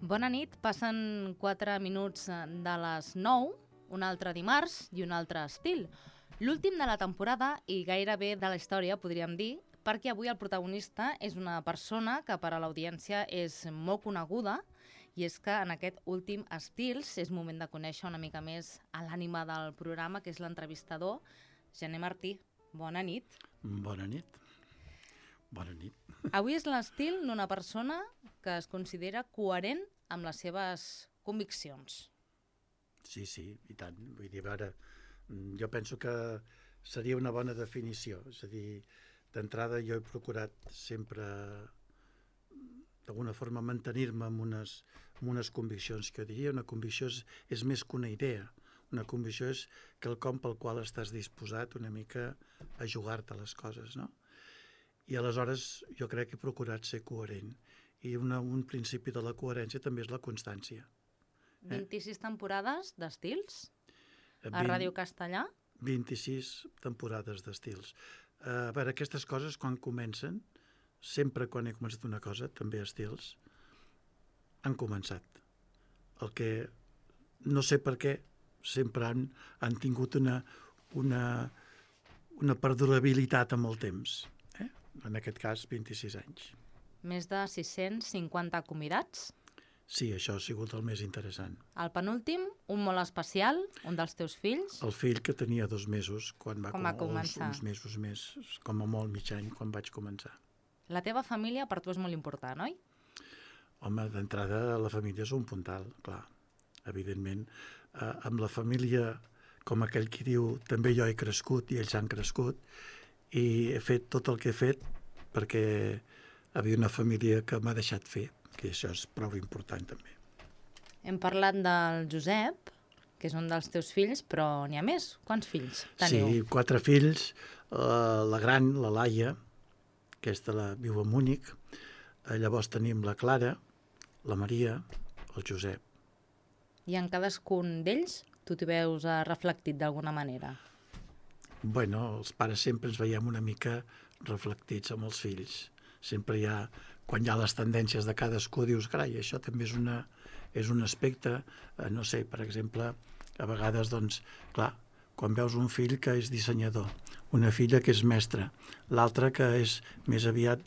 Bona nit, passen 4 minuts de les 9, un altre dimarts i un altre estil. L'últim de la temporada i gairebé de la història, podríem dir, perquè avui el protagonista és una persona que per a l'audiència és molt coneguda, i és que en aquest últim Estils és moment de conèixer una mica més a l'ànima del programa, que és l'entrevistador Gené Martí. Bona nit. Bona nit. Bona nit. Avui és l'estil d'una persona que es considera coherent amb les seves conviccions. Sí, i tant. Vull dir, ara, jo penso que seria una bona definició. És a dir, d'entrada jo he procurat sempre, d'alguna forma, mantenir-me amb unes conviccions, que jo diria una convicció és més que una idea. Una convicció és quelcom pel qual estàs disposat una mica a jugar-te les coses, no? I aleshores jo crec que he procurat ser coherent. I un principi de la coherència també és la constància. 26 temporades d'Estils a Ràdio Castellà? 26 temporades d'Estils. A veure, aquestes coses quan comencen, sempre quan he començat una cosa, també Estils, han començat. El que no sé per què sempre han tingut una perdurabilitat amb el temps. En aquest cas, 26 anys. Més de 650 convidats? Sí, això ha sigut el més interessant. El penúltim, un molt especial, un dels teus fills? El fill que tenia 2 mesos, quan va començar. Uns mesos més, com a molt mig any, quan vaig començar. La teva família per tu és molt important, oi? Home, d'entrada la família és un puntal, clar. Evidentment, amb la família, com aquell qui diu, també jo he crescut i ells han crescut, i he fet tot el que he fet perquè havia una família que m'ha deixat fer, que això és prou important també. Hem parlat del Josep, que és un dels teus fills, però n'hi ha més. Quants fills teniu? Sí, 4 fills, la gran, la Laia, aquesta viu a Múnich, llavors tenim la Clara, la Maria, el Josep. I en cadascun d'ells tu t'hi veus reflectit d'alguna manera? Bueno, els pares sempre ens veiem una mica reflectits amb els fills. Sempre quan hi ha les tendències de cadascú, dius, carai, això també és un aspecte, no sé, per exemple, a vegades, doncs, clar, quan veus un fill que és dissenyador, una filla que és mestra, l'altra que és més aviat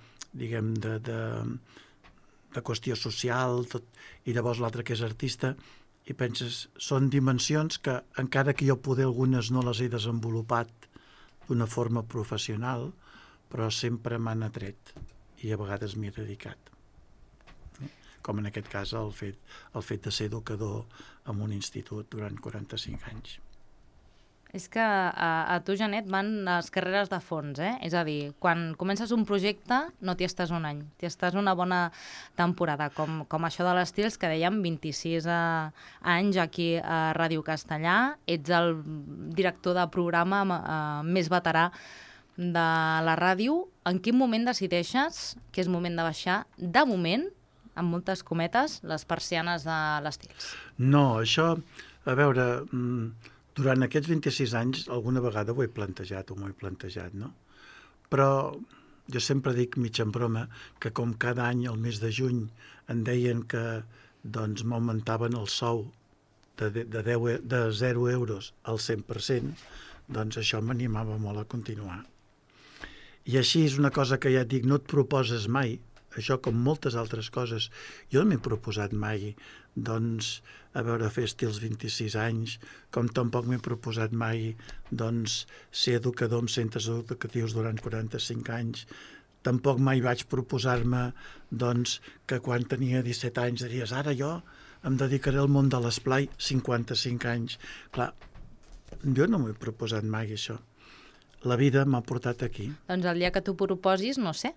de qüestió social, i llavors l'altra que és artista, i penses, són dimensions que, encara que jo poder algunes no les he desenvolupat d'una forma professional, però sempre m'han atret i a vegades m'hi he dedicat. Com en aquest cas el fet de ser educador en un institut durant 45 anys. És que a tu, Genet, van les carreres de fons, eh? És a dir, quan comences un projecte no t'hi estàs un any, t'hi estàs una bona temporada, com això de l'Estils, que dèiem 26 anys aquí a Ràdio Castellà, ets el director de programa més veterà de la ràdio. En quin moment decideixes que és moment de baixar, de moment, amb moltes cometes, les persianes de l'Estils? No, això, a veure, durant aquests 26 anys alguna vegada ho he plantejat o m'ho he plantejat, no? Però jo sempre dic, mig en broma, que com cada any, al mes de juny, em deien que doncs, m'augmentaven el sou de 0 euros al 100%, doncs això m'animava molt a continuar. I així és una cosa que ja et dic, no et proposes mai, això com moltes altres coses. Jo no m'he proposat mai, doncs, a veure, fer Estils 26 anys, com tampoc m'he proposat mai, doncs, ser educador en centres educatius durant 45 anys. Tampoc mai vaig proposar-me, doncs, que quan tenia 17 anys diries, ara jo em dedicaré al món de l'esplai 55 anys. Clar, jo no m'ho he proposat mai, això. La vida m'ha portat aquí. Doncs el dia que tu proposis, no sé.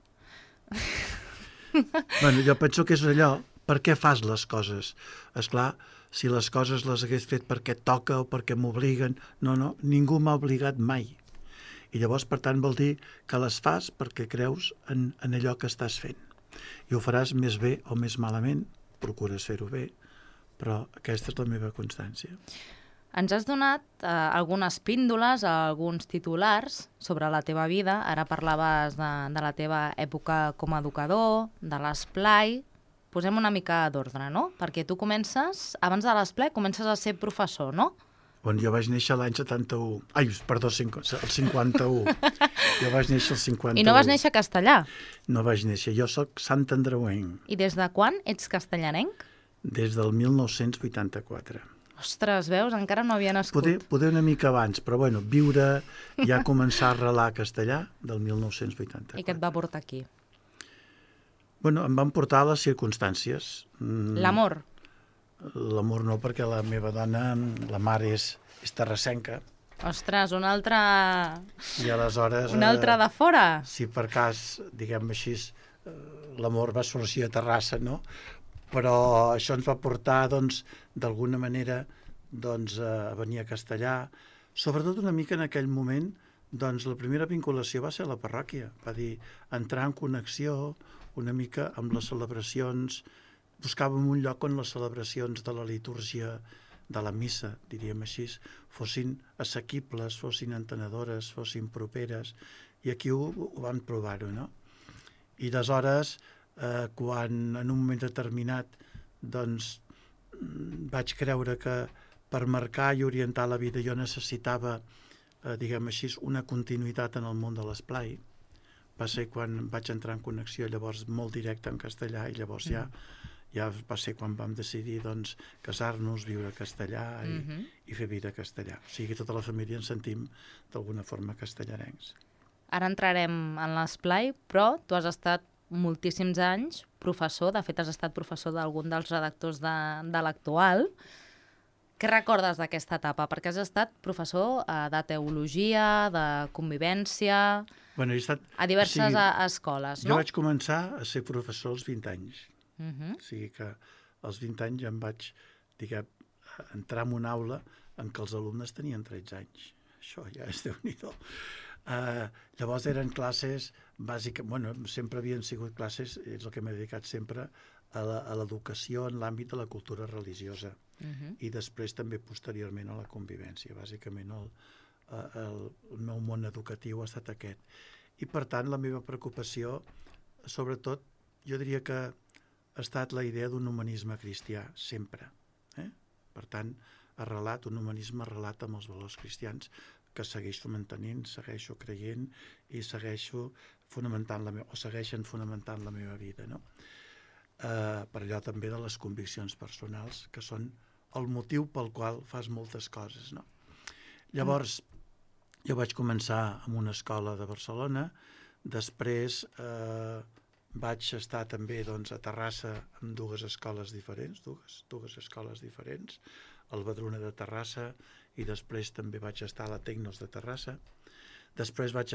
Bueno, jo penso que és allò, per què fas les coses? Esclar, si les coses les hagués fet perquè et toca o perquè m'obliguen, no, ningú m'ha obligat mai. I llavors, per tant, vol dir que les fas perquè creus en allò que estàs fent. I ho faràs més bé o més malament, procures fer-ho bé, però aquesta és la meva constància. Ens has donat algunes píndoles, alguns titulars sobre la teva vida. Ara parlaves de la teva època com a educador, de l'esplai, posem una mica d'ordre, no? Perquè tu comences, abans de l'esplai, comences a ser professor, no? Bon, jo vaig néixer l'any 71. Ai, perdó, el 51. Jo vaig néixer el 51. I no vas néixer castellà? No vaig néixer. Jo sóc sant andreuenc. I des de quan ets castellarenc? Des del 1984. Ostres, veus? Encara no havia nascut. Poder una mica abans, però bueno, viure, ja començar a arrelar castellà del 1984. I què et va portar aquí? Bueno, em van portar les circumstàncies. L'amor? L'amor no, perquè la meva dona, la mare és terrassenca. Ostres, una altra... I aleshores... Una altra de fora? Si per cas, diguem així, l'amor va sorgir a Terrassa, no? Però això ens va portar, doncs, d'alguna manera, doncs, a venir a Castellà. Sobretot una mica en aquell moment, doncs, la primera vinculació va ser a la parròquia. Va dir, entrar en connexió una mica amb les celebracions. Buscàvem un lloc on les celebracions de la litúrgia de la missa, diríem així, fossin assequibles, fossin entenedores, fossin properes, i aquí ho vam provar-ho, no? I aleshores, quan en un moment determinat, doncs, vaig creure que per marcar i orientar la vida jo necessitava, diguem així, una continuïtat en el món de l'esplai. Va ser quan vaig entrar en connexió, llavors molt directe en castellà, i llavors ja va ser quan vam decidir, doncs, casar-nos, viure a castellà i fer vida a castellà. O sigui, tota la família ens sentim d'alguna forma castellarencs. Ara entrarem en l'esplai, però tu has estat moltíssims anys professor, de fet has estat professor d'algun dels redactors de l'Actual. Què recordes d'aquesta etapa? Perquè has estat professor de teologia, de convivència, Bueno, he estat, a diverses escoles, no? Jo vaig començar a ser professor als 20 anys. O sigui que als 20 anys ja em vaig, diguem, entrar en una aula en què els alumnes tenien 13 anys. Això ja és Déu-n'hi-do. Llavors eren classes bàsiques, bueno, sempre havien sigut classes, és el que m'he dedicat sempre, a l'educació en l'àmbit de la cultura religiosa i després també posteriorment a la convivència. Bàsicament el meu món educatiu ha estat aquest. I per tant la meva preocupació, sobretot, jo diria que ha estat la idea d'un humanisme cristià, sempre. Per tant, un humanisme arrelat amb els valors cristians, que segueixo mantenint, segueixo creient i segueixen fonamentant la meva vida, no? Per allò també de les conviccions personals, que són el motiu pel qual fas moltes coses, no? Llavors, jo vaig començar en una escola de Barcelona, després vaig estar també a Terrassa amb dues escoles diferents, dues escoles diferents, el Badruna de Terrassa, i després també vaig estar a la Tecnos de Terrassa. Després vaig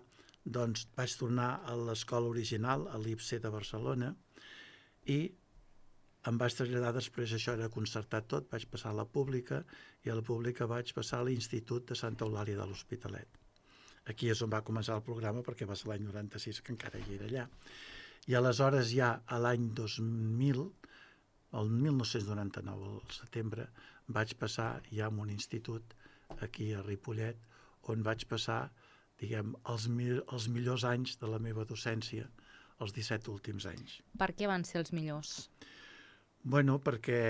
tornar a l'escola original, a l'IPC de Barcelona, i em vaig traslladar després, això era concertat tot, vaig passar a la pública, i a la pública vaig passar a l'Institut de Santa Eulàlia de l'Hospitalet. Aquí és on va començar el programa, perquè va ser l'any 96, que encara hi era allà. I aleshores ja a l'any 2000, el 1999, al setembre, vaig passar ja a un institut aquí a Ripollet, on vaig passar, diguem, els millors anys de la meva docència, els 17 últims anys. Per què van ser els millors? Bueno, perquè,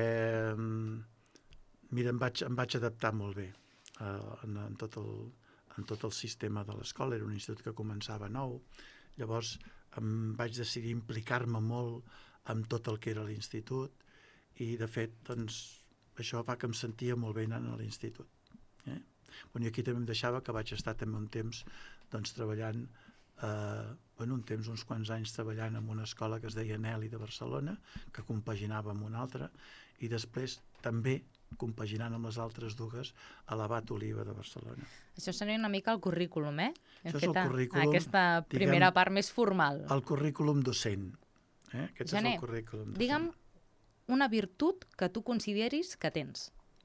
mira, em vaig adaptar molt bé en tot el sistema de l'escola. Era un institut que començava nou. Llavors em vaig decidir implicar-me molt amb tot el que era l'institut i, de fet, doncs, això fa que em sentia molt bé anant a l'institut. I aquí també em deixava que vaig estar també un temps treballant, uns quants anys treballant en una escola que es deia Nelly de Barcelona, que compaginava amb una altra, i després també compaginant amb les altres dues a l'Abat Oliva de Barcelona. Això seria una mica el currículum, eh? Això és el currículum, aquesta primera part més formal. El currículum docent. Aquest és el currículum docent. Digue'm una virtut que tu consideris que tens.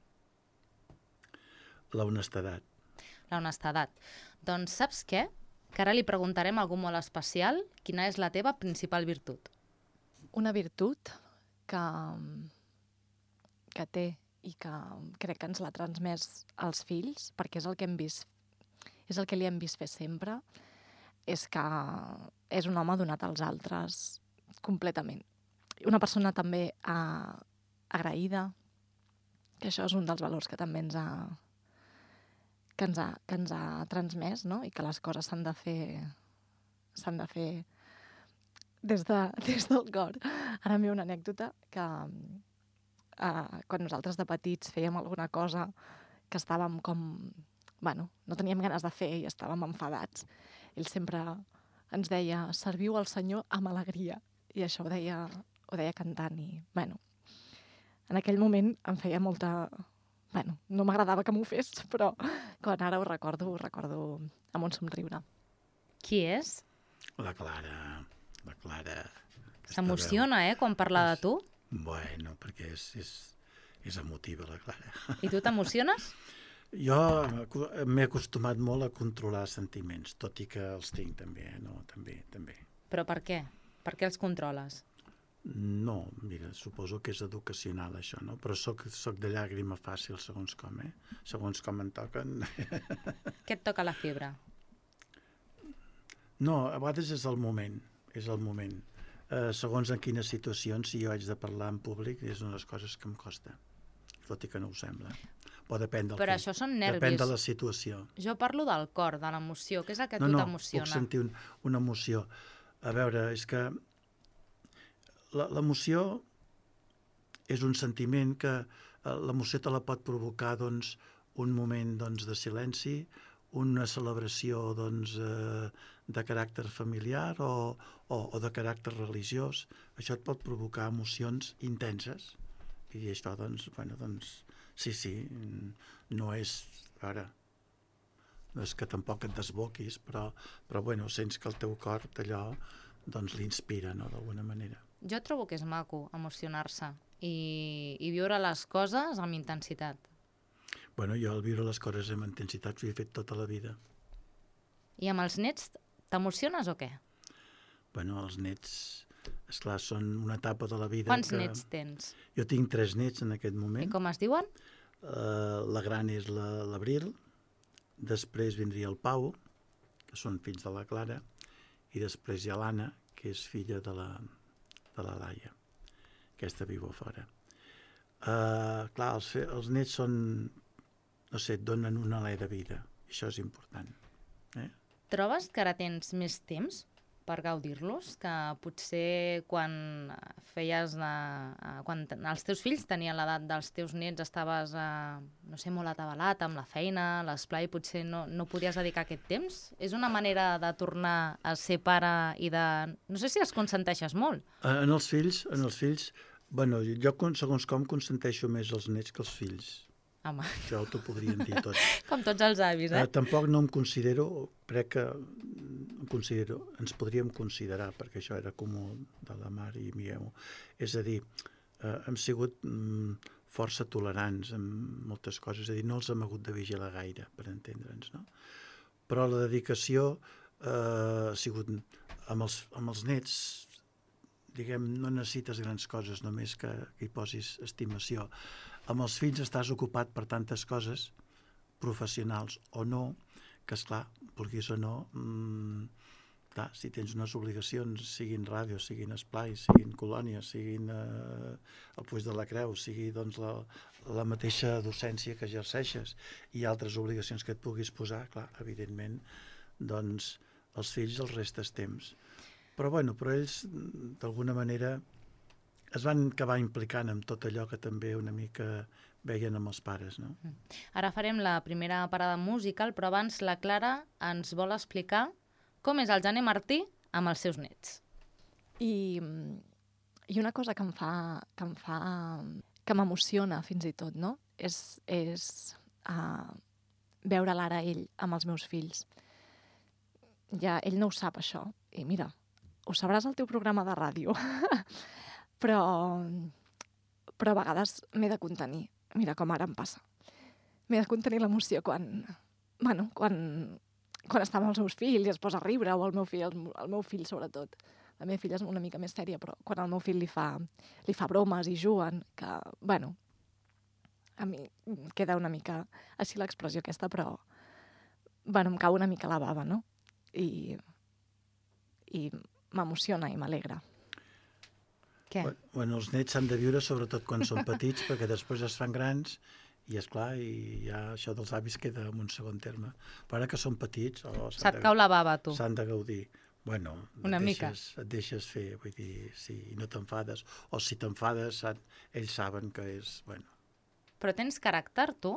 La honestedat. La honestedat. Doncs saps què? Que ara li preguntarem a algú molt especial quina és la teva principal virtut. Una virtut que té i que crec que ens l'ha transmès als fills, perquè és el que hem vist, és el que li hem vist fer sempre, és que és un home donat als altres completament. una persona també agraïda, que això és un dels valors que també ens ha transmès, no? I que les coses s'han de fer des del cor. Ara em ve una anècdota que quan nosaltres de petits fèiem alguna cosa que estàvem no teníem ganes de fer i estàvem enfadats, ell sempre ens deia: serviu al Senyor amb alegria. I això ho deia cantant i, en aquell moment em feia molta... no m'agradava que m'ho fes, però quan ara ho recordo amb un somriure. Qui és? La Clara. S'emociona, quan parla de tu? Bueno, perquè és emotiva, la Clara. I tu t'emociones? Jo m'he acostumat molt a controlar sentiments, tot i que els tinc també, no? També. Però per què? Per què els controles? No, mira, suposo que és educacional això, no? Però soc de llàgrima fàcil, segons com, Segons com em toquen. Què et toca la fibra? No, a vegades és el moment. Segons en quines situacions, si jo haig de parlar en públic, és una de les coses que em costa, tot i que no ho sembla. Però depèn del Però això són nervis. Depèn de la situació. Jo parlo del cor, de l'emoció. Què és el que a tu t'emociona? Puc sentir una emoció. A veure, és que l'emoció és un sentiment que l'emoció te la pot provocar un moment de silenci, una celebració de caràcter familiar o de caràcter religiós. Això et pot provocar emocions intenses i això, sí, no és... Ara, no és que tampoc et desboquis, però sents que el teu cor allò l'inspira, no?, d'alguna manera. Jo trobo que és maco emocionar-se i viure les coses amb intensitat. Jo al viure les coses amb intensitat ho he fet tota la vida. I amb els nets t'emociones o què? Els nets, esclar, són una etapa de la vida. Quants nets tens? Jo tinc 3 nets en aquest moment. I com es diuen? La gran és l'Abril, després vindria el Pau, que són fills de la Clara, i després hi ha l'Anna, que és filla de la Laia. Aquesta viu a fora. Clar, els nets són, no sé, et donen un alè de vida. Això és important. Trobes que ara tens més temps per gaudir-los, que potser quan els teus fills tenien l'edat dels teus nets estaves, no sé, molt atabalat amb la feina, l'esplai, potser no podies dedicar aquest temps? És una manera de tornar a ser pare i de... No sé si els consenteixes molt. En els fills, jo segons com consenteixo més els nets que els fills. Home. Això t'ho podrien dir tots. Com tots els avis, Tampoc no em considero, crec que ens podríem considerar, perquè això era comú de la mare i meu. És a dir, hem sigut força tolerants en moltes coses, és a dir, no els hem hagut de vigilar gaire, per entendre'ns, no? Però la dedicació ha sigut amb els nets, diguem, no necessites grans coses, només que hi posis estimació. Amb els fills estàs ocupat per tantes coses, professionals o no, que, esclar, vulguis o no, clar, si tens unes obligacions, siguin ràdio, siguin esplai, siguin colònia, siguin el Puig de la Creu, sigui la mateixa docència que exerceixes i altres obligacions que et puguis posar, clar, evidentment, els fills els restes temps. Però ells, d'alguna manera, es van acabar implicant en tot allò que també una mica veien amb els pares, no? Ara farem la primera parada musical, però abans la Clara ens vol explicar com és el Gener Martí amb els seus nets. I una cosa que m'emociona fins i tot, no? És veure l'ara ell amb els meus fills. Ja ell no ho sap, això. I mira, ho sabràs al teu programa de ràdio. Però a vegades m'he de contenir. Mira com ara em passa. M'he de contenir l'emoció quan està amb els meus fills i es posa a riure, o el meu fill sobretot. La meva filla és una mica més sèria, però quan el meu fill li fa bromes i juguen, que, a mi queda una mica així l'expressió aquesta, però em cau una mica la bava, no? I m'emociona i m'alegra. Què? Bueno, els nets s'han de viure sobretot quan són petits, perquè després es fan grans i, esclar, i ja això dels avis queda en un segon terme. Però ara que són petits... Se't cau la bava, tu. S'han de gaudir. Bueno, Una mica. Et deixes fer, vull dir, si no t'enfades, o si t'enfades, ells saben que és, bueno... Però tens caràcter, tu?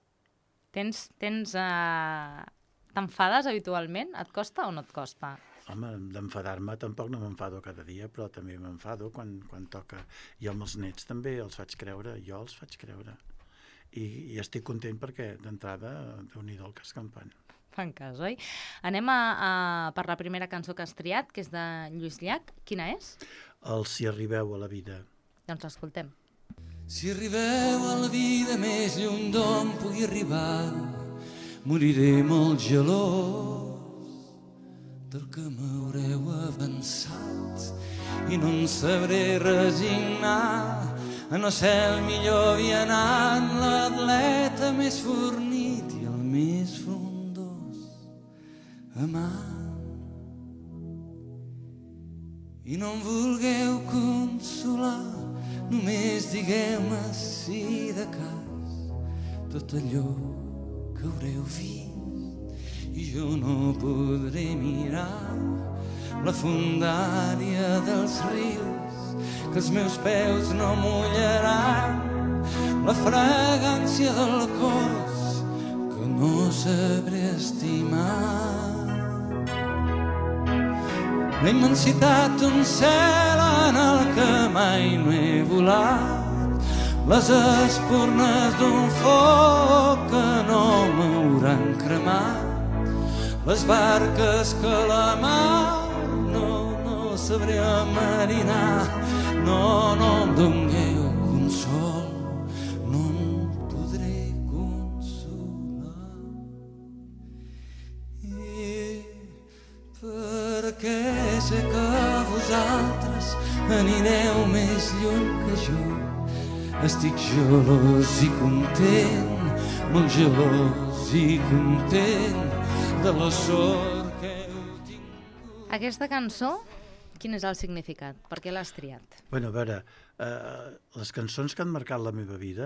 T'enfades habitualment? Et costa o no et costa? Home, d'enfadar-me tampoc no m'enfado cada dia, però també m'enfado quan toca. I amb els nets també els faig creure, jo els faig creure. I estic content perquè, d'entrada, Déu-n'hi-do el cas campant. Fan cas, oi? Anem per la primera cançó que has triat, que és de Lluís Llach. Quina és? El Si arribeu a la vida. Doncs l'escoltem. Si arribeu a la vida més lluny d'on pugui arribar, moriré molt gelós del que m'haureu avançat i no em sabré resignar a no ser el millor vianant, l'atleta més fornit i el més frondós amant. I no em vulgueu consolar, només digueu-me si de cas tot allò que haureu vist i jo no podré mirar la fondària dels rius que els meus peus no mullaran, la fragància del cos que no sabré estimar. La immensitat d'un cel en el que mai no he volat, les espurnes d'un foc que no m'hauran cremat, les barques que la mar no sabré marinar. No em dongueu consol, no em podré consolar. Perquè sé que vosaltres anireu més lluny que jo. Estic gelós i content, molt gelós i content de la sort que heu tingut. Aquesta cançó, quin és el significat? Per què l'has triat? Bueno, a veure, les cançons que han marcat la meva vida,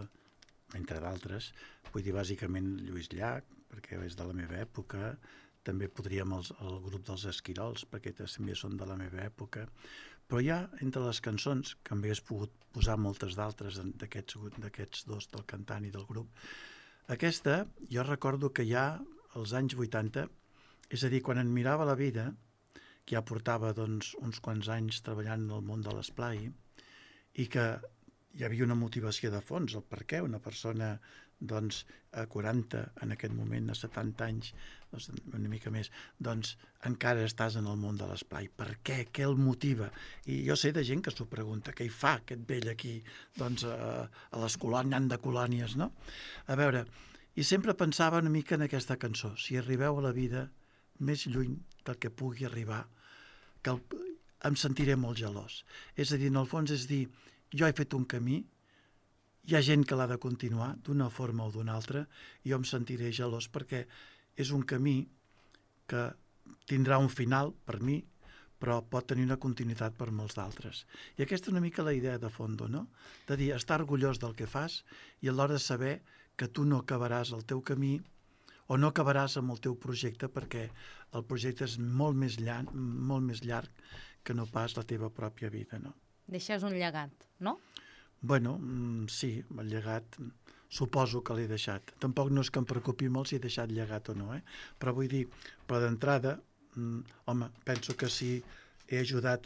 entre d'altres, vull dir bàsicament Lluís Llach, perquè és de la meva època, també podríem el grup dels Esquirols, perquè també són de la meva època, però hi ha entre les cançons, que em hagués pogut posar moltes d'altres d'aquests dos, del cantant i del grup, aquesta jo recordo que ja als anys 80, és a dir, quan em mirava la vida, que ja portava doncs, uns quants anys treballant en el món de l'esplai, i que hi havia una motivació de fons, el per què una persona doncs, a 40, en aquest moment, a 70 anys, doncs, una mica més, doncs encara estàs en el món de l'esplai. Per què? Què el motiva? I jo sé de gent que s'ho pregunta, què hi fa aquest vell aquí, doncs, a les colònies, de colònies, no? A veure, i sempre pensava una mica en aquesta cançó, si arribeu a la vida més lluny del que pugui arribar, que em sentiré molt gelós. És a dir, en el fons és dir, jo he fet un camí, hi ha gent que l'ha de continuar d'una forma o d'una altra, i jo em sentiré gelós perquè és un camí que tindrà un final per mi, però pot tenir una continuïtat per molts d'altres. I aquesta és una mica la idea de fondo, no? De dir, estar orgullós del que fas i alhora saber que tu no acabaràs el teu camí o no acabaràs amb el teu projecte perquè el projecte és molt més llarg que no pas la teva pròpia vida, no? Deixes un llegat, no? Bueno, sí, el llegat suposo que l'he deixat. Tampoc no és que em preocupi molt si he deixat llegat o no, però vull dir, però d'entrada, home, penso que si he ajudat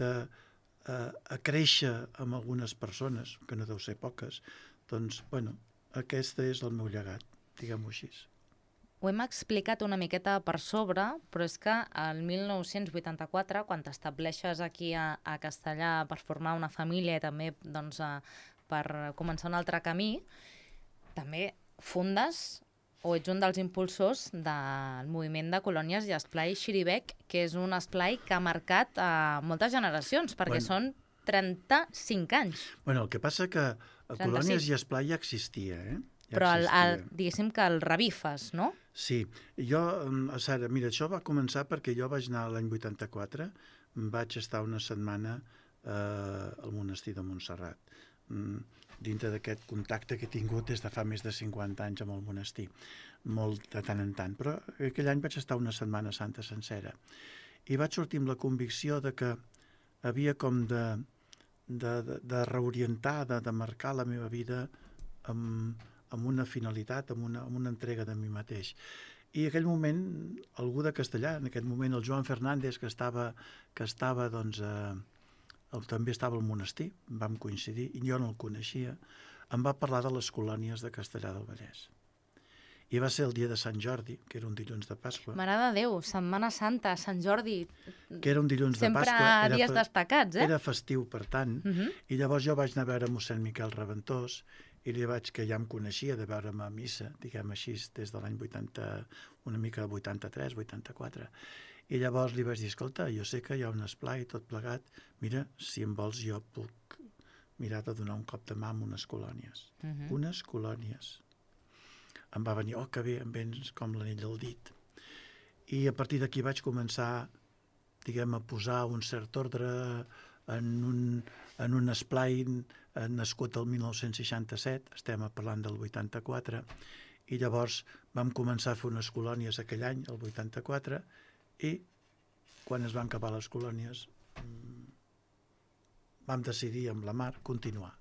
a créixer amb algunes persones, que no deu ser poques, doncs, bueno, aquest és el meu llegat, diguem-ho així. Ho hem explicat una miqueta per sobre, però és que el 1984, quan t'estableixes aquí a Castellar per formar una família i també doncs, per començar un altre camí, també fundes o ets un dels impulsors del moviment de colònies i esplai Xirivec, que és un esplai que ha marcat moltes generacions, perquè són 35 anys. Bueno, el que passa que a colònies i esplai ja existia, Però diguéssim que el revifes, no? Sí. Jo, Sara, mira, això va començar perquè jo vaig anar l'any 84, vaig estar una setmana al monestir de Montserrat. Dintre d'aquest contacte que he tingut des de fa més de 50 anys amb el monestir, molt de tant en tant, però aquell any vaig estar una Setmana Santa sencera i vaig sortir amb la convicció de que havia com de reorientar, de marcar la meva vida amb una finalitat, amb una entrega de mi mateix. I en aquell moment, algú de Castellà, en aquest moment el Joan Fernández, que estava doncs, també estava al monestir, vam coincidir, i jo no el coneixia, em va parlar de les colònies de Castellà del Vallès. I va ser el dia de Sant Jordi, que era un dilluns de Pasqua. Mare de Déu, Setmana Santa, Sant Jordi... Que era un dilluns de Pasqua. Sempre dies destacats, eh? Era festiu, per tant, i llavors jo vaig anar a veure mossèn Miquel Reventós, i li vaig, que ja em coneixia de veure'm a missa, diguem així, des de l'any 80, una mica de 83, 84. I llavors li vaig dir, escolta, jo sé que hi ha un esplai tot plegat, mira, si em vols jo puc mirar de donar un cop de mà amb unes colònies. Unes colònies. Em va venir, oh, que bé, em vens com l'anell al dit. I a partir d'aquí vaig començar, diguem, a posar un cert ordre en un esplai nascut el 1967, estem parlant del 84, i llavors vam començar a fer unes colònies aquell any, el 84, i quan es van acabar les colònies vam decidir amb la Mar continuar.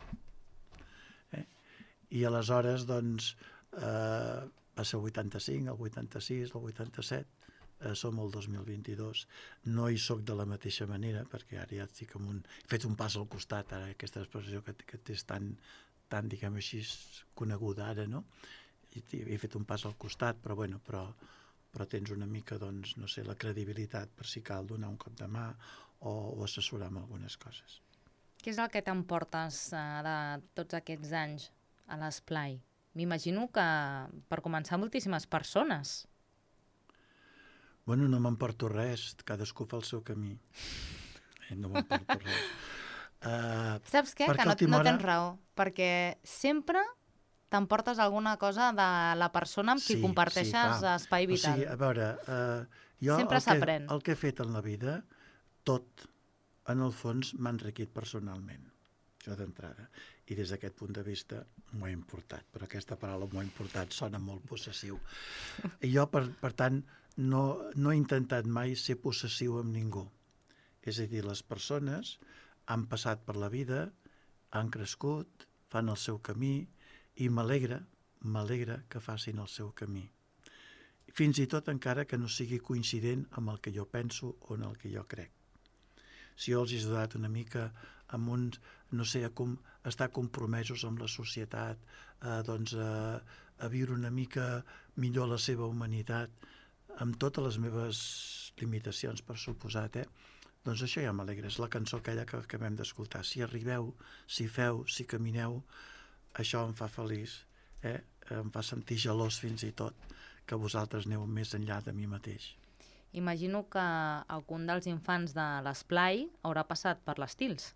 I aleshores, doncs, va ser el 85, el 86, el 87, som el 2022. No hi soc de la mateixa manera, perquè ara ja estic he fet un pas al costat, ara aquesta expressió que és tan, diguem així, coneguda ara, no? He fet un pas al costat, però tens una mica, doncs, no sé, la credibilitat per si cal donar un cop de mà o assessorar amb algunes coses. Què és el que t'emportes de tots aquests anys a l'esplai? M'imagino que, per començar, moltíssimes persones. Bueno, no m'emporto res, cadascú fa el seu camí. No m'emporto res. Saps què? Que no tens raó, perquè sempre t'emportes alguna cosa de la persona amb qui comparteixes espai vital. O sigui, a veure, jo el que he fet en la vida, tot, en el fons, m'ha enriquit personalment. Això d'entrada. I des d'aquest punt de vista m'ho he importat, però aquesta paraula m'ho he importat sona molt possessiu. I jo, per tant, no he intentat mai ser possessiu amb ningú. És a dir, les persones han passat per la vida, han crescut, fan el seu camí, i m'alegra que facin el seu camí. Fins i tot encara que no sigui coincident amb el que jo penso o en el que jo crec. Si jo els he ajudat una mica amb no sé, a estar compromesos amb la societat, doncs a viure una mica millor la seva humanitat, amb totes les meves limitacions, per suposat, doncs això ja m'alegra. És la cançó aquella que acabem d'escoltar. Si arribeu, si feu, si camineu, això em fa feliç, em fa sentir gelós fins i tot, que vosaltres aneu més enllà de mi mateix. Imagino que algun dels infants de l'esplai haurà passat per les Tils.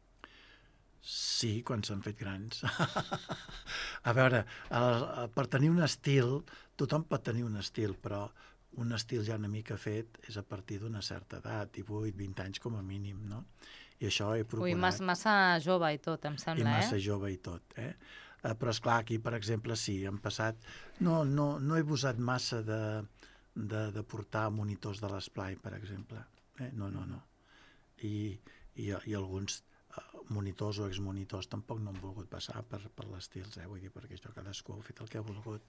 Sí, quan s'han fet grans. A veure, per tenir un estil, tothom pot tenir un estil, però un estil ja una mica fet és a partir d'una certa edat, 18, 20 anys com a mínim, no? I això he procurat... Ui, massa jove i tot, em sembla, I massa jove i tot, Però, esclar, aquí, per exemple, sí, han passat... No he gosat massa de portar monitors de l'esplai, per exemple. No. I alguns monitors o exmonitors tampoc no han volgut passar per les Tils, vull dir, perquè això cadascú ha fet el que ha volgut.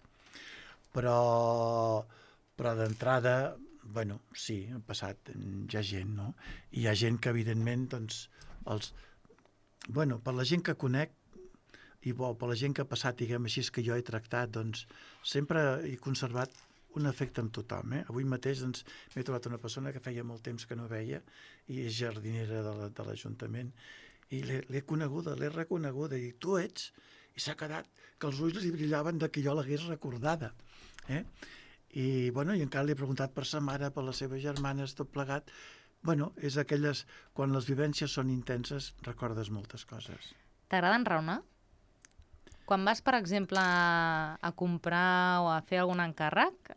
Però d'entrada, bueno, sí, han passat, hi ha gent, no? I hi ha gent que, evidentment, doncs, per la gent que conec, i per la gent que ha passat, diguem així, que jo he tractat, doncs, sempre he conservat un efecte amb tothom. Avui mateix doncs, m'he trobat una persona que feia molt temps que no veia i és jardinera de l'Ajuntament i l'he coneguda, l'he reconeguda i tu ets, i s'ha quedat que els ulls li brillaven de que jo l'hagués recordada. I encara li he preguntat per sa mare, per les seves germanes, tot plegat. És aquelles, quan les vivències són intenses, recordes moltes coses. T'agrada enraonar? Quan vas, per exemple, a comprar o a fer algun encàrrec,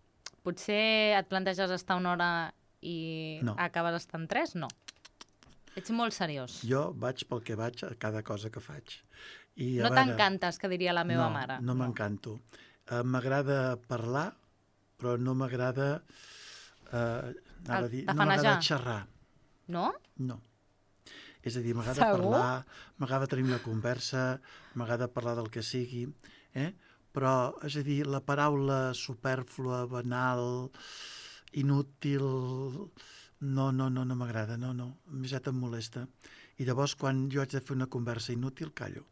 potser et planteges estar una hora i acabes estant 3? No. Ets molt seriós. Jo vaig pel que vaig a cada cosa que faig. I, No t'encantes, que diria la meva mare. No m'encanto. M'agrada parlar, però no m'agrada no m'agrada xerrar. No? No. És a dir, m'agrada parlar, m'agrada tenir una conversa, m'agrada parlar del que sigui, però, és a dir, la paraula supèrflua, banal, inútil, no m'agrada, no. Més ja em molesta. I llavors, quan jo haig de fer una conversa inútil, callo.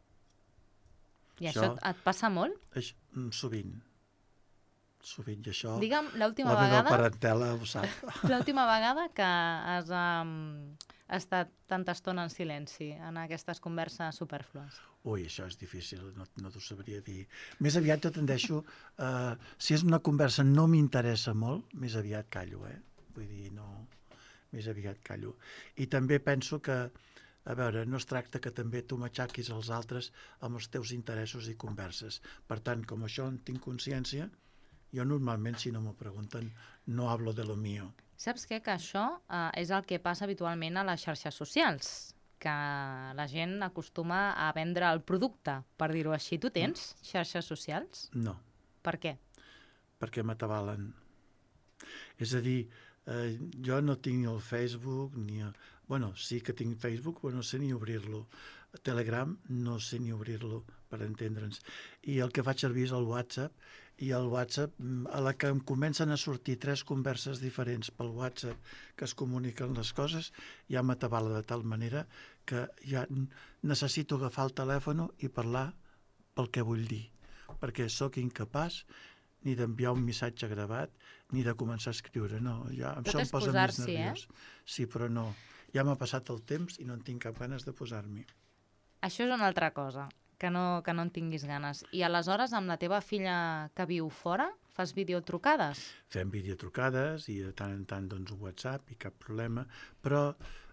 I això et passa molt? Sovint. I això... Digue'm, l'última vegada... La meva parentela ho sap. L'última vegada que has estat tanta estona en silenci en aquestes converses supèrflues. Ui, això és difícil, no t'ho sabria dir. Més aviat jo tendeixo... si és una conversa no m'interessa molt, més aviat callo, Vull dir, no... Més aviat callo. I també penso que, a veure, no es tracta que també tu m'aixaquis als altres amb els teus interessos i converses. Per tant, com això en tinc consciència, jo normalment, si no m'ho pregunten, no hablo de lo mío. Saps què? Que això és el que passa habitualment a les xarxes socials, que la gent acostuma a vendre el producte, per dir-ho així. Tu tens xarxes socials? No. Per què? Perquè m'atabalen. És a dir, jo no tinc el Facebook, Bueno, sí que tinc Facebook, però no sé ni obrir-lo. Telegram no sé ni obrir-lo, per entendre'ns. I el que faig servir és el WhatsApp, i el WhatsApp, a la que em comencen a sortir 3 converses diferents pel WhatsApp que es comuniquen les coses, ja m'atabala de tal manera que ja necessito agafar el telèfon i parlar pel que vull dir, perquè sóc incapaç ni d'enviar un missatge gravat, ni de començar a escriure. No, ja, això em posa més nerviós. Sí, però no. Ja m'ha passat el temps i no en tinc cap ganes de posar-m'hi. Això és una altra cosa, que no en tinguis ganes. I aleshores, amb la teva filla que viu fora, fas videotrucades? Fem videotrucades i de tant en tant doncs WhatsApp i cap problema, però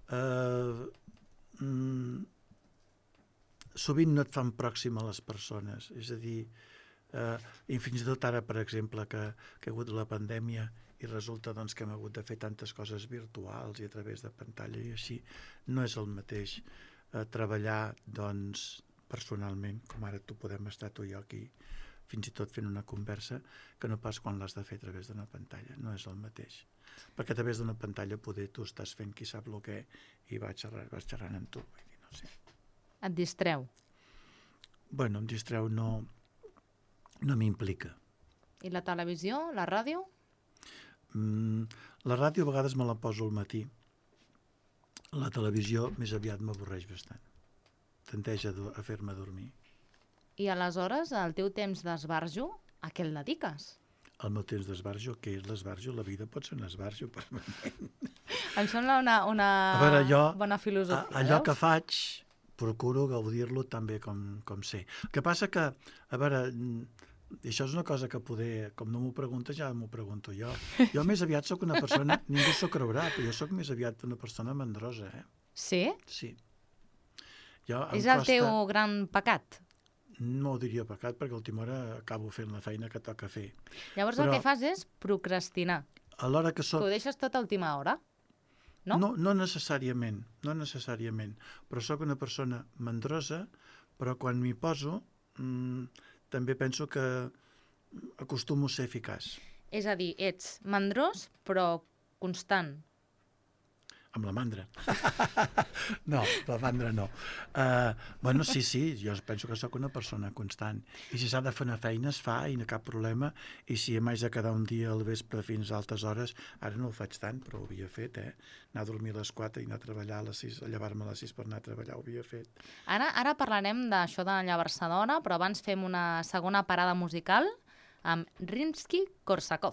sovint no et fan pròxim a les persones. És a dir, i fins i tot ara, per exemple, que ha hagut la pandèmia i resulta doncs, que hem hagut de fer tantes coses virtuals i a través de pantalla i així, no és el mateix treballar doncs, personalment, com ara podem estar tu i jo aquí, fins i tot fent una conversa, que no pas quan l'has de fer a través d'una pantalla. No és el mateix. Perquè a través d'una pantalla poder tu estàs fent qui sap el què i vas xerrant amb tu. Vull dir, no sé. Et distreu? Bueno, em distreu, no m'implica. I la televisió, la ràdio? La ràdio a vegades me la poso al matí. La televisió més aviat m'avorreix bastant. Tendeix a fer-me dormir. I aleshores, el teu temps d'esbarjo, a què el dediques? El meu temps d'esbarjo, què és l'esbarjo? La vida pot ser un esbarjo permanent. Em sembla una bona filosofia. Allò que faig, procuro gaudir-lo també com sé. El que passa que, a veure, i això és una cosa que poder, com no m'ho preguntes, ja m'ho pregunto jo. Jo més aviat sóc una persona, ningú s'ho creurà, però jo sóc més aviat una persona mandrosa, Sí? Sí. És el teu gran pecat? No ho diria pecat, perquè a última hora acabo fent la feina que toca fer. Llavors el que fas és procrastinar. A l'hora que soc... Ho deixes tot a última hora? No? No necessàriament, però sóc una persona mandrosa, però quan m'hi poso també penso que acostumo a ser eficaç. És a dir, ets mandrós, però constant. Amb la mandra. No, la mandra no. Bueno, sí, jo penso que sóc una persona constant. I si s'ha de fer una feina, es fa i no cap problema. I si m'haig de quedar un dia al vespre fins a altes hores, ara no ho faig tant, però ho havia fet, Anar a dormir a les 4 i anar a treballar a les 6, a llevar-me a les 6 per anar a treballar, ho havia fet. Ara parlarem d'això de llevar-se d'hora, però abans fem una segona parada musical amb Rimsky-Korsakov.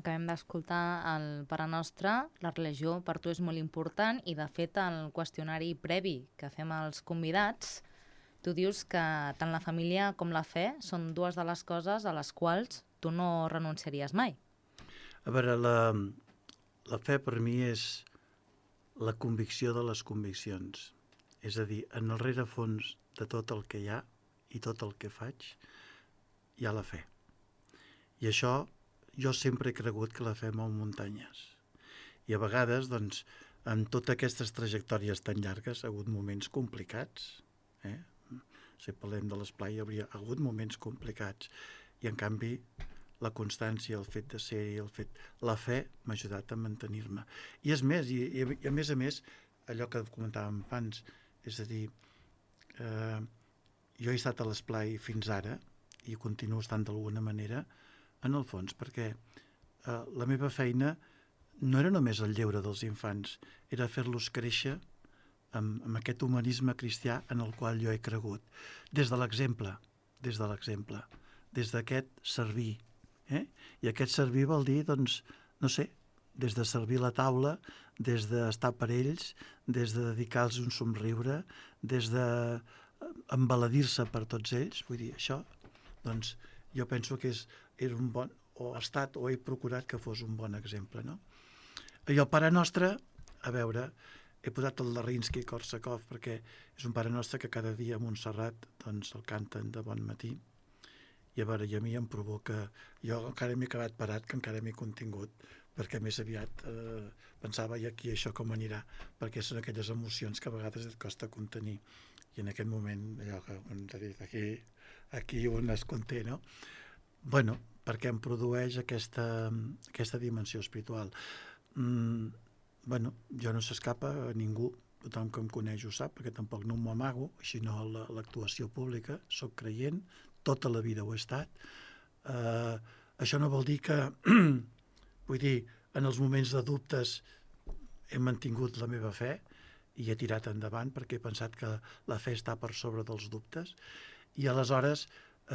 Acabem d'escoltar el Pare Nostre. La religió per tu és molt important i, de fet, el qüestionari previ que fem als convidats, tu dius que tant la família com la fe són dues de les coses a les quals tu no renunciaries mai. A veure, la fe per mi és la convicció de les conviccions. És a dir, en el rerefons de tot el que hi ha i tot el que faig, hi ha la fe. I això, jo sempre he cregut que la fe mou muntanyes. I a vegades, doncs, en totes aquestes trajectòries tan llargues, ha hagut moments complicats. Si parlem de l'esplai, hi hauria hagut moments complicats. I, en canvi, la constància, el fet de ser-hi, la fe m'ha ajudat a mantenir-me. I és més, i a més, allò que comentàvem abans, és a dir, jo he estat a l'esplai fins ara i continuo estant d'alguna manera, en el fons, perquè la meva feina no era només el lleure dels infants, era fer-los créixer amb aquest humanisme cristià en el qual jo he cregut. Des de l'exemple, des d'aquest servir. I aquest servir vol dir, doncs, no sé, des de servir la taula, des d'estar per ells, des de dedicar-los un somriure, des d'embaladir-se per tots ells. Vull dir, això, doncs, jo penso que era un bon, o ha estat, o he procurat que fos un bon exemple, no? I el Pare Nostre, a veure, he posat el de Rimsky-Korsakov perquè és un Pare Nostre que cada dia a Montserrat doncs, el canten de bon matí. I a veure, i a mi em provoca... Jo encara m'he quedat parat, que encara m'he contingut, perquè més aviat pensava, i aquí això com anirà? Perquè són aquelles emocions que a vegades et costa contenir. I en aquest moment, allò que ens ha dit aquí on es conté, no? Bueno, perquè em produeix aquesta dimensió espiritual. Bueno, jo no s'escapa a ningú, tothom que em coneix ho sap, perquè tampoc no m'ho amago, així no l'actuació pública, soc creient, tota la vida ho he estat. Això no vol dir que, vull dir, en els moments de dubtes he mantingut la meva fe i he tirat endavant perquè he pensat que la fe està per sobre dels dubtes. I aleshores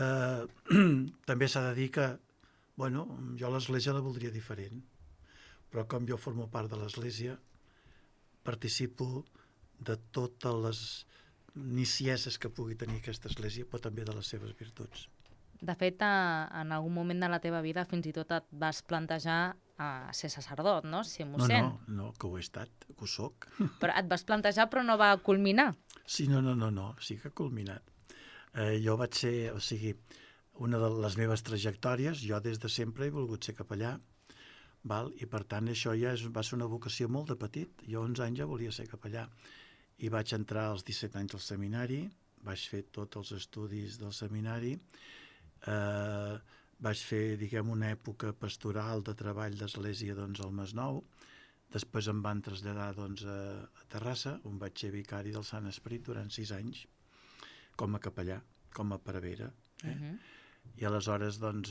també s'ha de dir que, bueno, jo l'Església la voldria diferent, però com jo formo part de l'Església, participo de totes les nicieses que pugui tenir aquesta Església, però també de les seves virtuts. De fet, en algun moment de la teva vida fins i tot et vas plantejar a ser sacerdot, no? Ser mossèn. No, que ho he estat, que ho soc. Però et vas plantejar però no va culminar. Sí, no, sí que ha culminat. Jo vaig ser, o sigui, una de les meves trajectòries, jo des de sempre he volgut ser capellà, val? I per tant això ja va ser una vocació molt de petit. Jo 11 anys ja volia ser capellà i vaig entrar als 17 anys al seminari, vaig fer tots els estudis del seminari, vaig fer, diguem, una època pastoral de treball d'església doncs, al Masnou, després em van traslladar doncs, a Terrassa, on vaig ser vicari del Sant Esperit durant 6 anys, com a capellà, com a prevere. I aleshores, doncs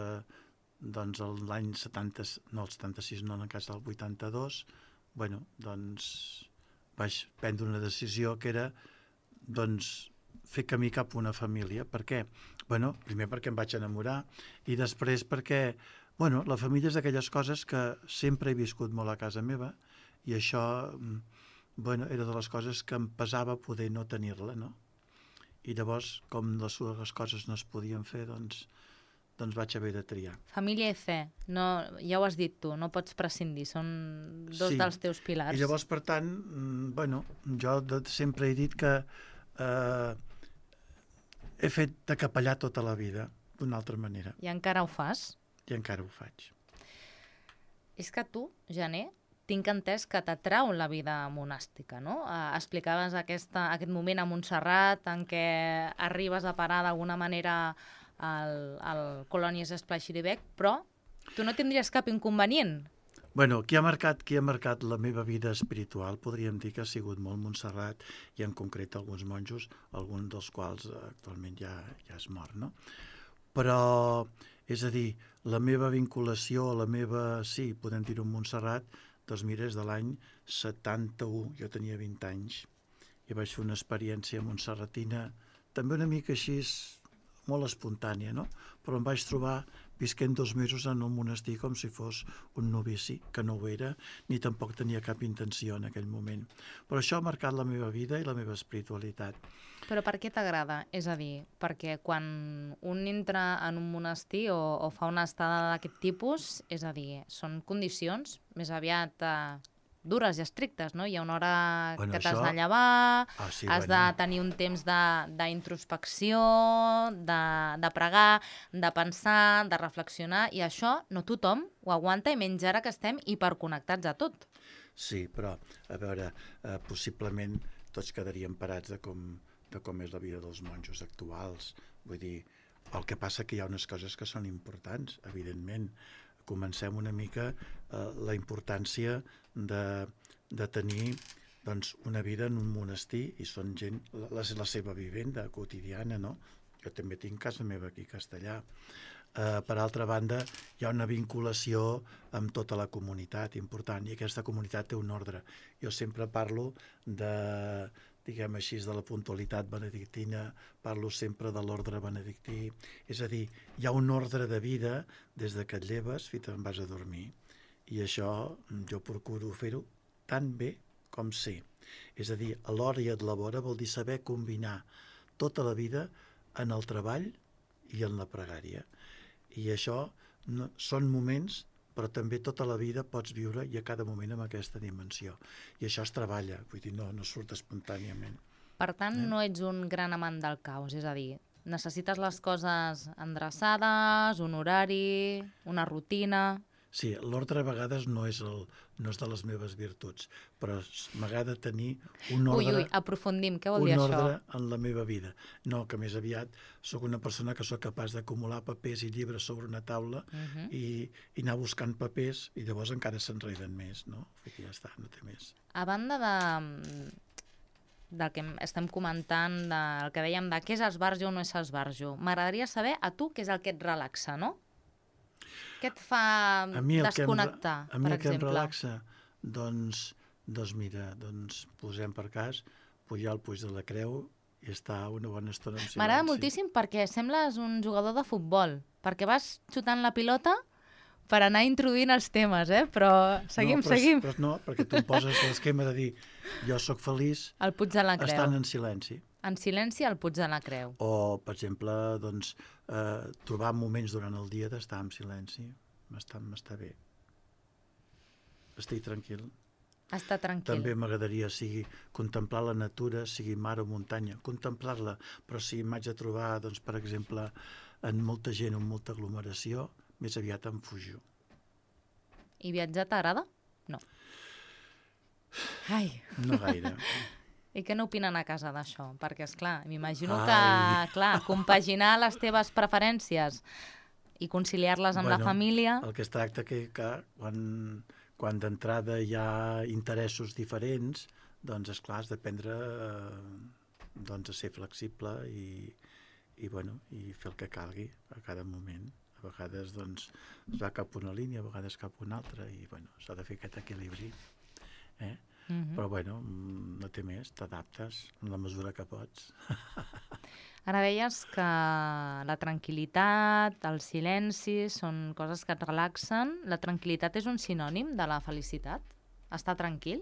l'any 76, no, en cas del 82, bueno, doncs vaig prendre una decisió que era, doncs, fer camí cap a una família. Per què? Bueno, primer perquè em vaig enamorar i després perquè, bueno, la família és d'aquelles coses que sempre he viscut molt a casa meva i això, bueno, era de les coses que em pesava poder no tenir-la, no? I llavors, com les coses no es podien fer, doncs vaig haver de triar. Família i fe, no, ja ho has dit tu, no pots prescindir, són dos dels teus pilars. I llavors, per tant, bueno, jo sempre he dit que he fet de capellà tota la vida, d'una altra manera. I encara ho fas? I encara ho faig. És que tu, Gener, tinc entès que t'atrau la vida monàstica, no? Explicaves aquest moment a Montserrat en què arribes a parar d'alguna manera al Colònies Esplai Xirivec, però tu no tindries cap inconvenient. Bueno, qui ha marcat la meva vida espiritual podríem dir que ha sigut molt Montserrat i en concret alguns monjos, alguns dels quals actualment ja és mort, no? Però, és a dir, la meva vinculació, sí, podem dir-ho amb Montserrat, doncs mira, és de l'any 71, jo tenia 20 anys, i vaig fer una experiència montserratina, també una mica així, molt espontània, no? Però em vaig trobar visquent 2 mesos en un monestir com si fos un novici, que no ho era, ni tampoc tenia cap intenció en aquell moment. Però això ha marcat la meva vida i la meva espiritualitat. Però per què t'agrada? És a dir, perquè quan un entra en un monestir o fa una estada d'aquest tipus, és a dir, són condicions més aviat dures i estrictes, no? Hi ha una hora que t'has de llevar, has de tenir un temps d'introspecció, de pregar, de pensar, de reflexionar, i això no tothom ho aguanta, i menys ara que estem hiperconnectats a tot. Sí, però, a veure, possiblement tots quedaríem parats de com és la vida dels monjos actuals. Vull dir, el que passa que hi ha unes coses que són importants, evidentment. Comencem una mica la importància de tenir doncs, una vida en un monestir, i són gent, la seva vivenda quotidiana, no? Jo també tinc casa meva aquí a Castellà. Per altra banda, hi ha una vinculació amb tota la comunitat important, i aquesta comunitat té un ordre. Jo sempre parlo diguem així, de la puntualitat benedictina, parlo sempre de l'ordre benedictí. És a dir, hi ha un ordre de vida des que et lleves fins que vas a dormir. I això jo procuro fer-ho tan bé com sé. És a dir, a l'hora i a l'hora vol dir saber combinar tota la vida en el treball i en la pregària. I això són moments, però també tota la vida pots viure i a cada moment amb aquesta dimensió. I això es treballa, vull dir, no surt espontàniament. Per tant, no ets un gran amant del caos, és a dir, necessites les coses endreçades, un horari, una rutina... Sí, l'ordre a vegades no és de les meves virtuts, però m'agrada tenir un ordre... Ui, aprofundim, què vol dir això? Un ordre en la meva vida. No, que més aviat sóc una persona que sóc capaç d'acumular papers i llibres sobre una taula i anar buscant papers, i llavors encara s'enreden més, no? Ja està, no té més. A banda del que estem comentant, del que dèiem de què és esbarjo o no és esbarjo, m'agradaria saber a tu què és el que et relaxa, no? Què et fa desconnectar, per exemple? A mi el que em relaxa, doncs mira, posem per cas, pujar al Puig de la Creu i estar una bona estona en silenci. M'agrada moltíssim perquè sembles un jugador de futbol, perquè vas xutant la pilota per anar introduint els temes, però seguim. Però no, perquè tu em poses l'esquema de dir jo sóc feliç estant en silenci. En silenci al Puig de la Creu. O, per exemple, trobar moments durant el dia d'estar en silenci. M'està bé. Estic tranquil. Està tranquil. També m'agradaria contemplar la natura, sigui mar o muntanya, contemplar-la, però si m'haig de trobar, doncs, per exemple, en molta gent o en molta aglomeració, més aviat em fujo. I viatjar t'agrada? No. Ai. No gaire. I què n'opinen a casa d'això? Perquè, esclar, m'imagino que, compaginar les teves preferències i conciliar-les amb la família... El que es tracta que quan d'entrada hi ha interessos diferents, doncs, esclar, has d'aprendre a ser flexible i fer el que calgui a cada moment. A vegades, doncs, es va cap una línia, a vegades cap una altra, i, s'ha de fer aquest equilibri. Però, no té més, t'adaptes en la mesura que pots. Ara deies que la tranquil·litat, el silenci, són coses que et relaxen. La tranquil·litat és un sinònim de la felicitat? Estar tranquil?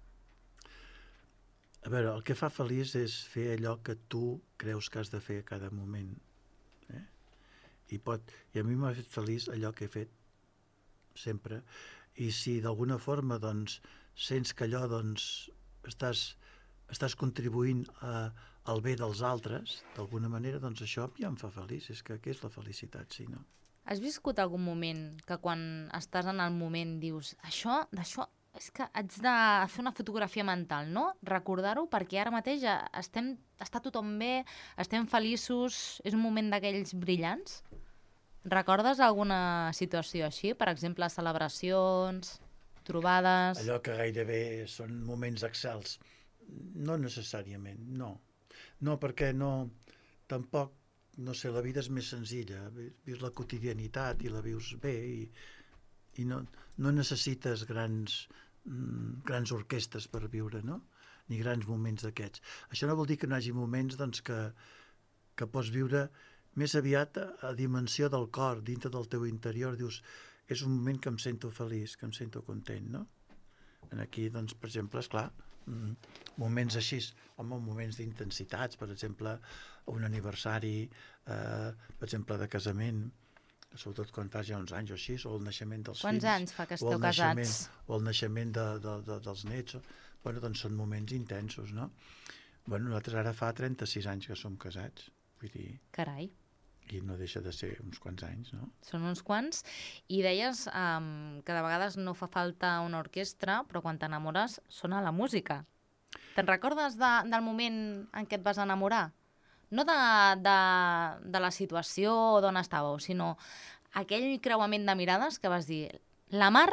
A veure, el que fa feliç és fer allò que tu creus que has de fer a cada moment. I a mi m'ha fet feliç allò que he fet sempre. I si d'alguna forma, doncs, sents que allò, doncs, estàs contribuint al bé dels altres, d'alguna manera, doncs això ja em fa feliç. És que què és la felicitat, si no? Has viscut algun moment que quan estàs en el moment dius d'això és que haig de fer una fotografia mental, no? Recordar-ho, perquè ara mateix està tothom bé, estem feliços, és un moment d'aquells brillants? Recordes alguna situació així? Per exemple, celebracions, trobades... Allò que gairebé són moments excels. No necessàriament, no. No, perquè tampoc, no sé, la vida és més senzilla. Vius la quotidianitat i la vius bé i no necessites grans orquestres per viure, no? Ni grans moments d'aquests. Això no vol dir que no hi hagi moments, doncs, que pots viure més aviat a dimensió del cor, dintre del teu interior, dius, és un moment que em sento feliç, que em sento content, no? Aquí, doncs, per exemple, esclar, moments així, moments d'intensitats, per exemple, un aniversari, per exemple, de casament, sobretot quan fas ja uns anys o així, o el naixement dels fills. Quants anys fa que esteu casats? O el naixement dels nets. Bueno, doncs són moments intensos, no? Bueno, nosaltres ara fa 36 anys que som casats, vull dir... Carai. I no deixa de ser uns quants anys, no? Són uns quants. I deies que de vegades no fa falta una orquestra, però quan t'enamores sona la música. Te'n recordes del moment en què et vas enamorar? No de la situació d'on estàveu, sinó aquell creuament de mirades que vas dir, la Mar,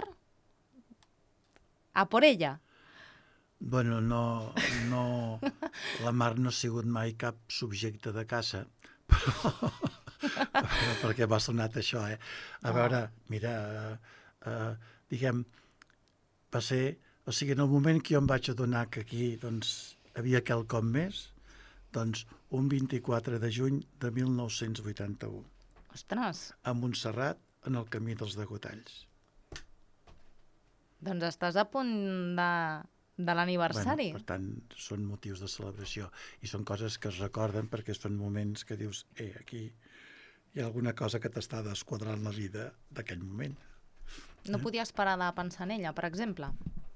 a por ella. Bueno, no, la Mar no ha sigut mai cap subjecte de caça, però perquè m'ha sonat això, eh? A veure, mira, diguem, va ser... O sigui, en el moment que jo em vaig adonar que aquí doncs, havia quelcom més, doncs un 24 de juny de 1981. Ostres! A Montserrat, en el camí dels Degotalls. Doncs estàs a punt de l'aniversari. Bueno, per tant, són motius de celebració i són coses que es recorden perquè són moments que dius, aquí hi ha alguna cosa que t'està desquadrant la vida d'aquell moment. No podies parar de pensar en ella, per exemple?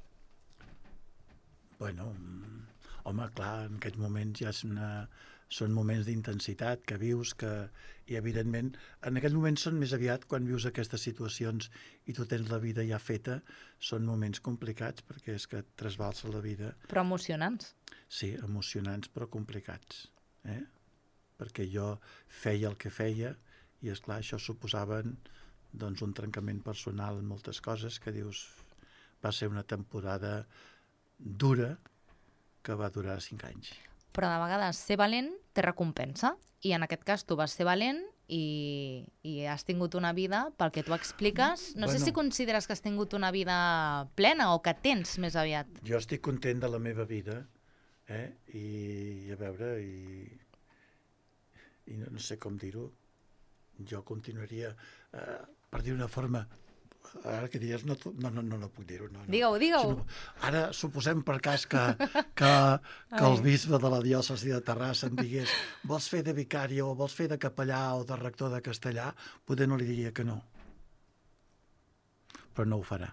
Bueno, home, clar, en aquests moments ja són moments d'intensitat que vius, i evidentment en aquests moments són més aviat quan vius aquestes situacions i tu tens la vida ja feta, són moments complicats perquè és que et trasbalsa la vida. Però emocionants. Sí, emocionants però complicats, perquè jo feia el que feia i esclar, això suposava doncs, un trencament personal en moltes coses que dius, va ser una temporada dura que va durar 5 anys. Però de vegades ser valent té recompensa i en aquest cas tu vas ser valent i has tingut una vida, pel que tu expliques, no sé si consideres que has tingut una vida plena o que tens més aviat. Jo estic content de la meva vida i a veure i no sé com dir-ho, jo continuaria per dir una forma. Ara que diries, no puc dir-ho. No. Digue-ho. Ara suposem per cas que el bisbe de la diòcesi de Terrassa em digués vols fer de vicari o vols fer de capellà o de rector de castellà, poder no li diria que no. Però no ho farà.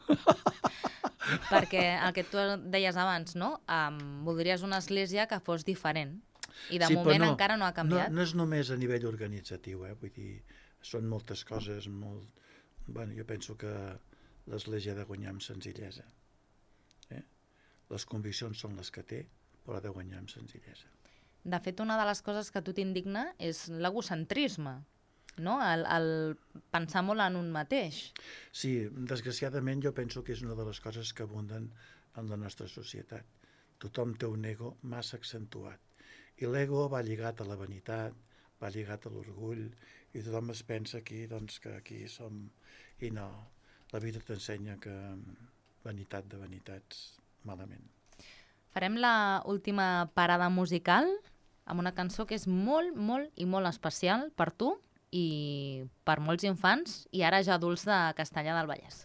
Perquè el que tu deies abans, no? Voldries una església que fos diferent. I de moment encara no ha canviat. No és només a nivell organitzatiu, vull dir, són moltes coses molt... Bueno, jo penso que l'Església ha de guanyar amb senzillesa. Les conviccions són les que té, però ha de guanyar amb senzillesa. De fet, una de les coses que a tu t'indigna és l'egocentrisme, no? El pensar molt en un mateix. Sí, desgraciadament jo penso que és una de les coses que abunden en la nostra societat. Tothom té un ego massa accentuat. I l'ego va lligat a la vanitat, va lligat a l'orgull, i tothom es pensa aquí, doncs, que aquí som... I no, la vida t'ensenya que vanitat de vanitats, malament. Farem la última parada musical amb una cançó que és molt, molt i molt especial per tu i per molts infants i ara ja adults de Castellar del Vallès.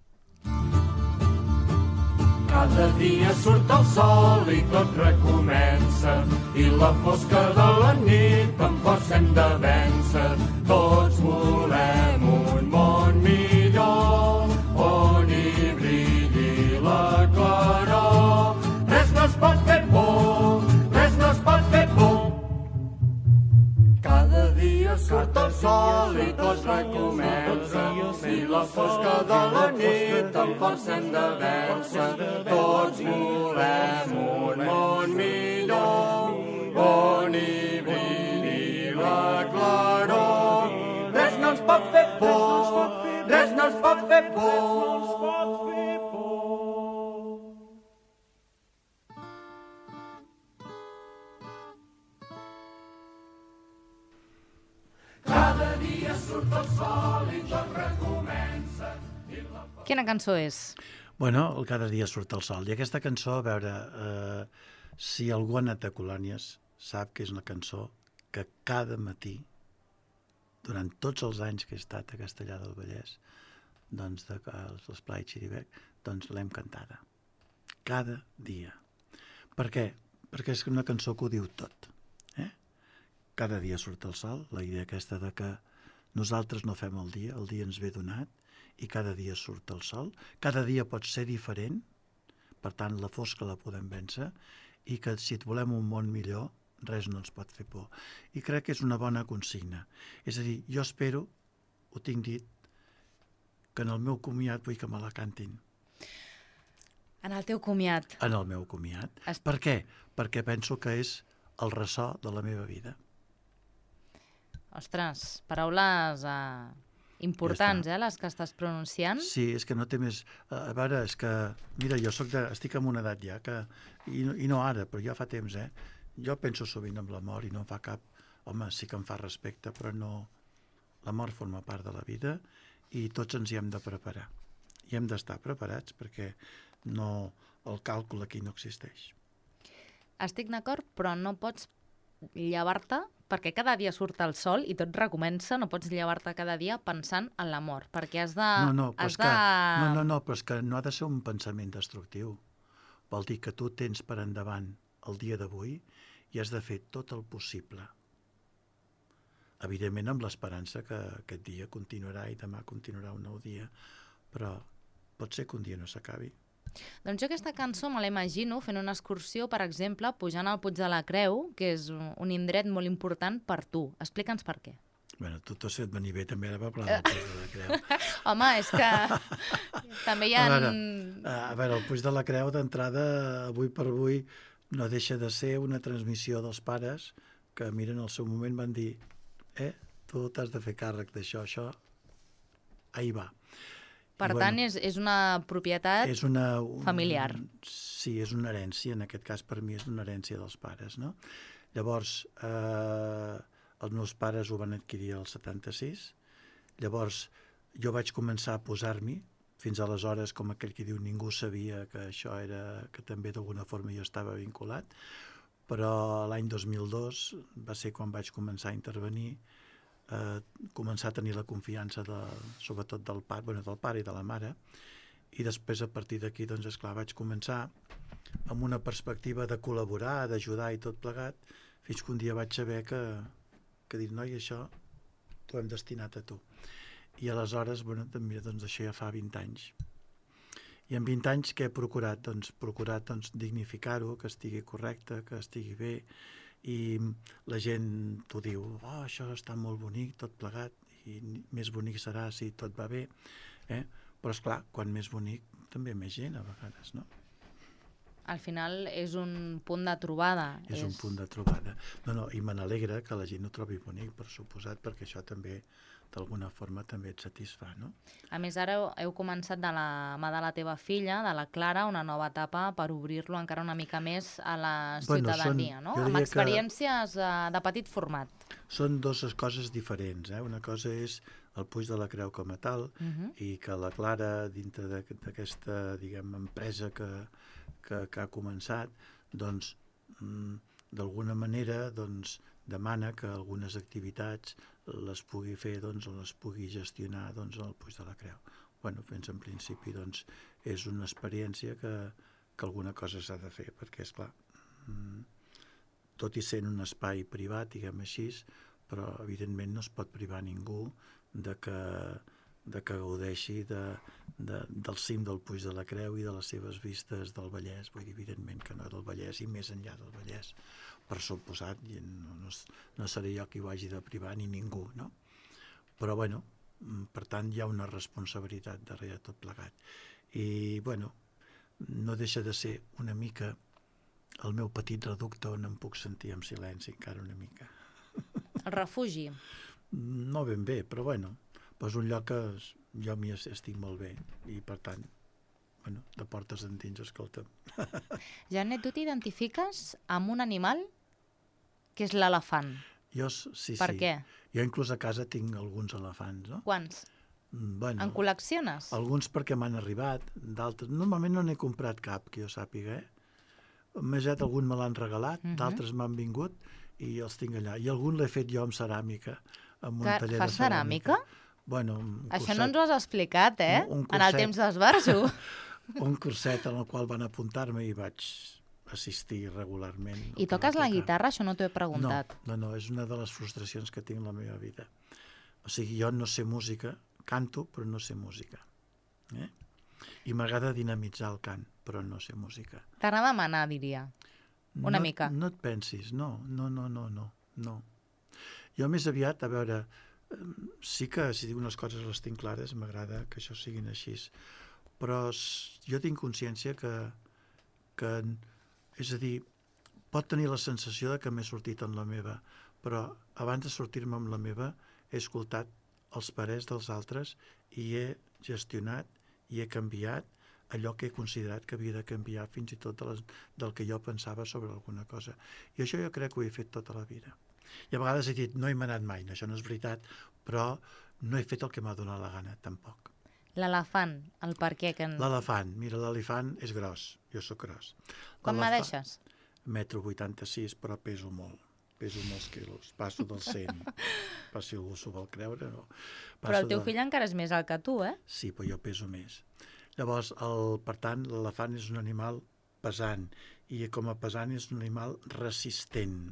Cada dia surt el sol i tot recomença i la fosca de la nit amb força hem de vèncer. Tots volem un món millor on hi brilli la claror. Res no es pot fer por, res no es pot fer por. Cada dia surt el sol i tot recomença i la fosca de la nit amb força hem de vèncer. Tots volem un món millor on hi brilli la claror. Res no ens pot fer por, res no ens pot fer por. Cada dia surt el sol i tot recomença. Quina cançó és? Bueno, cada dia surt el sol. I aquesta cançó, a veure, si algú ha anat a Colònies, sap que és una cançó que cada matí durant tots els anys que he estat a Castellar del Vallès, doncs, de l'Esplai Xirivec, doncs l'hem cantada. Cada dia. Per què? Perquè és una cançó que ho diu tot. Cada dia surt el sol, la idea aquesta de que nosaltres no fem el dia ens ve donat, i cada dia surt el sol, cada dia pot ser diferent, per tant la fosca la podem vèncer, i que si volem un món millor, res no ens pot fer por. I crec que és una bona consigna. És a dir, jo espero, ho tinc dit, que en el meu comiat vull que me la cantin. En el teu comiat. En el meu comiat. Per què? Perquè penso que és el ressò de la meva vida. Ostres, paraules importants, les que estàs pronunciant. Sí, és que no té més... A veure, és que... Mira, jo estic en una edat ja, i no ara, però ja fa temps, Jo penso sovint en la mort i no em fa cap... Home, sí que em fa respecte, però no... La mort forma part de la vida i tots ens hi hem de preparar. I hem d'estar preparats perquè el càlcul aquí no existeix. Estic d'acord, però no pots llevar-te, perquè cada dia surt el sol i tot recomença, no pots llevar-te cada dia pensant en la mort, perquè has de... No, però és que no ha de ser un pensament destructiu. Vol dir que tu tens per endavant el dia d'avui i has de fer tot el possible. Evidentment amb l'esperança que aquest dia continuarà i demà continuarà un nou dia, però pot ser que un dia no s'acabi. Doncs jo aquesta cançó me la imagino fent una excursió, per exemple, pujant al Puig de la Creu, que és un indret molt important per tu. Explica'ns per què. Bueno, tu t'has fet venir bé també ara per parlar del Puig de la Creu. Home, és que també hi ha... A veure, el Puig de la Creu d'entrada, avui per avui, no deixa de ser una transmissió dels pares que, mira, en el seu moment van dir tu t'has de fer càrrec d'això, això, ahí va. Per tant, és una propietat familiar. Sí, és una herència, en aquest cas per mi és una herència dels pares, no? Llavors, els meus pares ho van adquirir al 76, llavors jo vaig començar a posar-m'hi, fins aleshores, com aquell que diu, ningú sabia que això era, que també d'alguna forma jo estava vinculat, però l'any 2002 va ser quan vaig començar a intervenir, començar a tenir la confiança sobretot del pare i de la mare, i després a partir d'aquí, doncs esclar, vaig començar amb una perspectiva de col·laborar, d'ajudar i tot plegat, fins que un dia vaig saber que dir, noi, això t'ho hem destinat a tu. I aleshores, mira, doncs això ja fa 20 anys. I en 20 anys què he procurat? Doncs procurat dignificar-ho, que estigui correcte, que estigui bé, i la gent t'ho diu, això està molt bonic, tot plegat, i més bonic serà si tot va bé, però esclar, quan més bonic també més gent a vegades, no? Al final és un punt de trobada. És un punt de trobada. No, i me n'alegra que la gent ho trobi bonic, per suposat, perquè això també d'alguna forma també et satisfà, no? A més, ara heu començat de la mà de la teva filla, de la Clara, una nova etapa per obrir-lo encara una mica més a la ciutadania, no? Amb experiències de petit format. Són dues coses diferents, Una cosa és el Puig de la Creu com a tal, i que la Clara, dintre d'aquesta, diguem, empresa que ha començat, doncs, d'alguna manera, doncs, demana que algunes activitats les pugui fer, doncs, o les pugui gestionar, doncs, al Puig de la Creu. Fins en principi, doncs, és una experiència que alguna cosa s'ha de fer, perquè, esclar, tot i sent un espai privat, diguem així, però, evidentment, no es pot privar ningú de que gaudeixi del cim del Puig de la Creu i de les seves vistes del Vallès. Vull dir, evidentment que no del Vallès i més enllà del Vallès, per suposat, i no seré jo qui ho hagi de privar ni ningú, no? Però, per tant, hi ha una responsabilitat darrere tot plegat. I, no deixa de ser una mica el meu petit reducte on em puc sentir en silenci encara una mica. El refugi? No ben bé, però és un lloc que jo m'hi estic molt bé i, per tant, de portes endins, escolta'm. Janet, tu t'identifiques amb un animal que és l'elefant. Jo sí. Per què? Jo inclús a casa tinc alguns elefants, no? Quants? En col·lecciones? Alguns perquè m'han arribat, d'altres... Normalment no n'he comprat cap, que jo sàpiga, Més algun me l'han regalat, d'altres m'han vingut i els tinc allà. I algun l'he fet jo amb ceràmica, amb un taller de Fas ceràmica? Bueno, un Això curset, no ens ho has explicat, Un En el curset. temps d'esbarjo. un curset en el qual van apuntar-me i vaig assistir regularment. I toques la guitarra? Això no t'ho he preguntat. No, és una de les frustracions que tinc en la meva vida. O sigui, jo no sé música, canto, però no sé música. I m'agrada dinamitzar el cant, però no sé música. T'agrada manar, diria. Una mica. No et pensis, no. Jo més aviat, a veure, sí que si dic unes coses les tinc clares, m'agrada que això siguin així, però jo tinc consciència que, és a dir, pot tenir la sensació de que m'he sortit en la meva, però abans de sortir-me amb la meva he escoltat els parers dels altres i he gestionat i he canviat allò que he considerat que havia de canviar fins i tot del que jo pensava sobre alguna cosa. I això jo crec que ho he fet tota la vida. I a vegades he dit, no he manat mai, això no és veritat, però no he fet el que m'ha donat la gana, tampoc. L'elefant, el per què? L'elefant, mira, l'elefant és gros, jo sóc gros. Quan me deixes? 1,86 m, però peso molt. Peso molts quilos, passo del 100. Però si algú s'ho vol creure, no. Però el teu fill encara és més alt que tu, Sí, però jo peso més. Llavors, per tant, l'elefant és un animal pesant, i com a pesant és un animal resistent.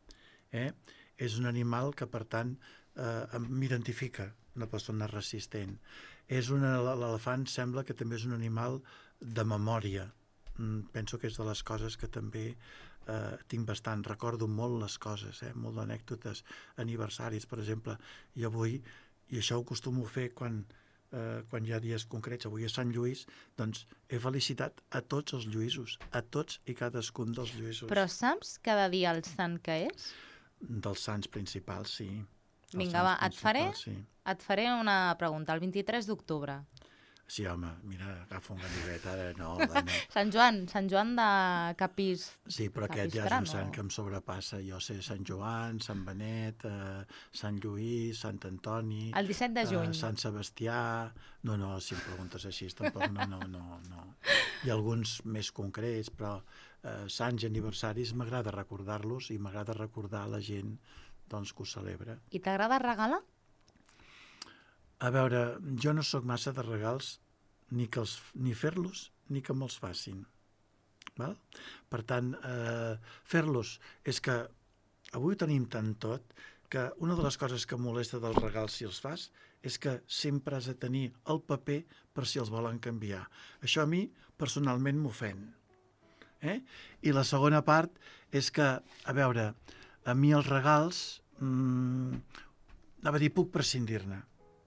És un animal que, per tant, m'identifica una persona resistent. L'elefant sembla que també és un animal de memòria. Penso que és de les coses que també tinc bastant. Recordo molt les coses, molt d'anècdotes, aniversaris, per exemple. I avui, i això ho acostumo a fer quan hi ha dies concrets, avui a Sant Lluís, doncs he felicitat a tots els lluïsos, a tots i cadascun dels lluïsos. Però saps cada dia el sant que és? Dels sants principals, sí. Vinga, va, et faré una pregunta. El 23 d'octubre. Sí, home, mira, agafa un ganivet, ara no. Sant Joan de Capís... Sí, però aquest ja és un sant que em sobrepassa. Jo sé Sant Joan, Sant Benet, Sant Lluís, Sant Antoni... El 17 de juny. Sant Sebastià... No, si em preguntes així, tampoc no. Hi ha alguns més concrets, però sants i aniversaris m'agrada recordar-los i m'agrada recordar la gent doncs, que ho celebra. I t'agrada regalar? A veure, jo no sóc massa de regals ni fer-los ni que me'ls facin. Val? Per tant, fer-los és que avui ho tenim tant tot que una de les coses que molesta dels regals si els fas és que sempre has de tenir el paper per si els volen canviar. Això a mi personalment m'ofèn. I la segona part és que, a veure, a mi els regals, anava a dir, puc prescindir-ne.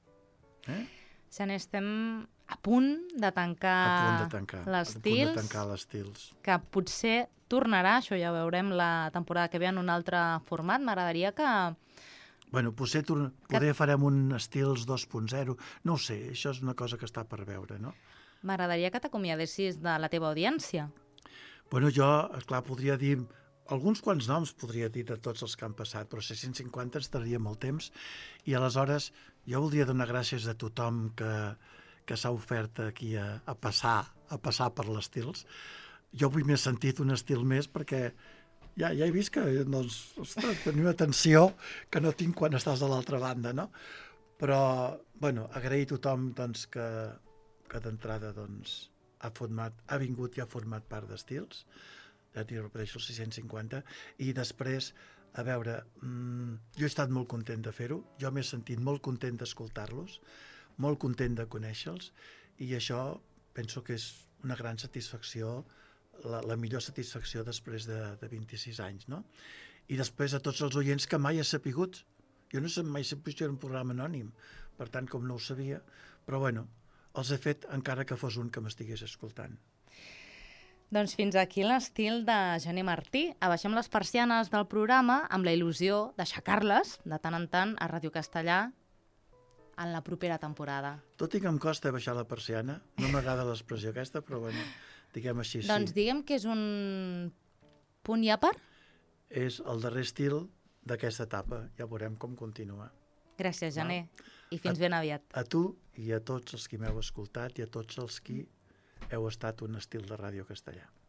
Ja n'estem a punt de tancar l'Estils, que potser tornarà, això ja ho veurem la temporada que ve en un altre format. M'agradaria que... Bueno, potser farem un Estils 2.0, no ho sé, això és una cosa que està per veure, no? M'agradaria que t'acomiadessis de la teva audiència. Bueno, jo, esclar, podria dir... Alguns quants noms podria dir de tots els que han passat, però 650 ens tardaria molt temps i aleshores jo voldria donar gràcies a tothom que s'ha ofert aquí a passar per l'Estils. Jo avui m'he sentit un estil més perquè ja he vist que tenia una tensió que no tinc quan estàs a l'altra banda, no? Però, bueno, agrair a tothom doncs, que d'entrada doncs, ha vingut i ha format part d'Estils. Ja t'hi repeteixo, els 650, i després, a veure, jo he estat molt content de fer-ho, jo m'he sentit molt content d'escoltar-los, molt content de conèixer-los, i això penso que és una gran satisfacció, la millor satisfacció després de 26 anys, no? I després a tots els oients que mai he sapigut, jo no sé, mai he sapigut que era un programa anònim, per tant, com no ho sabia, però bueno, els he fet encara que fos un que m'estigués escoltant. Doncs fins aquí l'estil de Gener Martí. Abaixem les persianes del programa amb la il·lusió d'aixecar-les de tant en tant a Ràdio Castellà en la propera temporada. Tot i que em costa baixar la persiana, no m'agrada l'expressió aquesta, però bueno, diguem així, sí. Doncs diguem que és un punt i a part? És el darrer estil d'aquesta etapa, ja veurem com continua. Gràcies, Gener, i fins ben aviat. A tu i a tots els qui m'heu escoltat i a tots els qui heu estat un estil de Ràdio Castellà.